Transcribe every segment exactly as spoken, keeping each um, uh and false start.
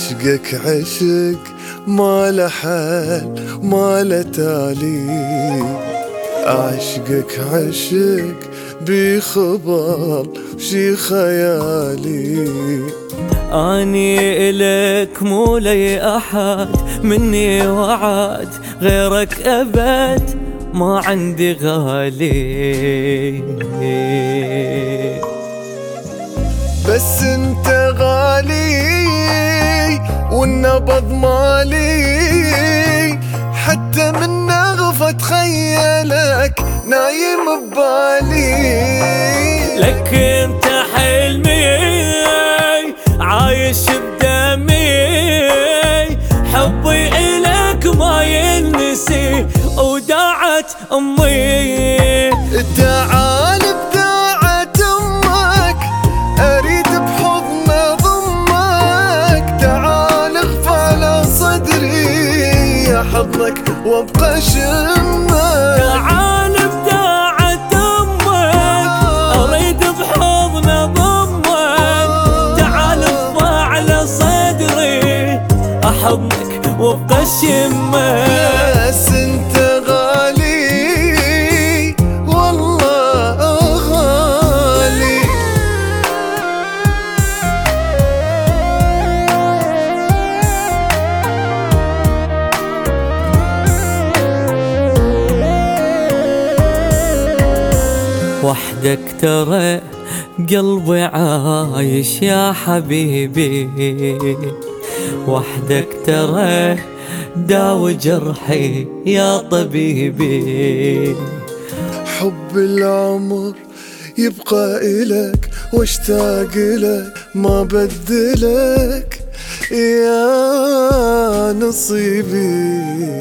عشقك عشق ما له حل ما له تالي، عشقك عشق بخبر شي خيالي. اني الك مو لي احد مني وعد، غيرك ابد ما عندي غالي. بس انت غالي والنبض مالي، حتى من نغفة خيالك نايم ببالي. لك انت حلمي عايش بدمي، حبي الك ما ينسي وداعت امي. تعال بداعت امك اريد بحضن ضمك، تعال اغفى على صدري يا حضنك وابقى شمك. تعال بداعت امك اريد بحضن ضمك، تعال اغفى على صدري احضنك وابقى شمك. بس انت غالي والله غالي. وحدك ترى قلبي عايش يا حبيبي، وحدك ترى داوي جرحي يا طبيبي. حب العمر يبقى إلك واشتاق إلك ما بدلك يا نصيبي.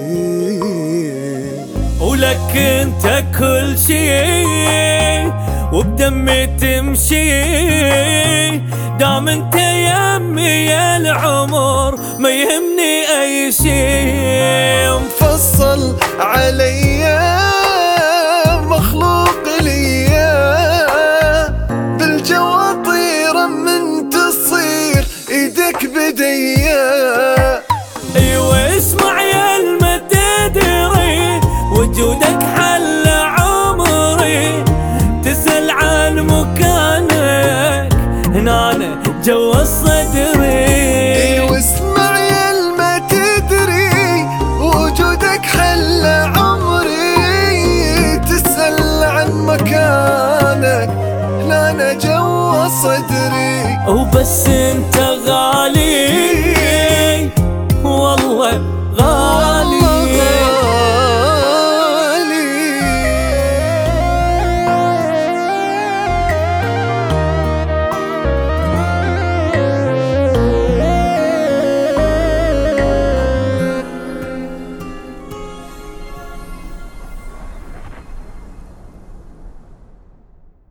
ولك انت كل شي وبدمي تمشي، دام انت يمي يا العمر ما يهمني اي شي. مفصل عليا مخلوق ليا، بالجوا طيرا من تصير ايدك بديا. ايوه اسمع يا الما تدري وجودك حل عمري، تسأل عن مكانك هنا أنا جوا صدري. ايوه اسمع يا الما تدري وجودك حل عمري، تسأل عن مكانك هنا أنا جوا صدري. وبس انت غالي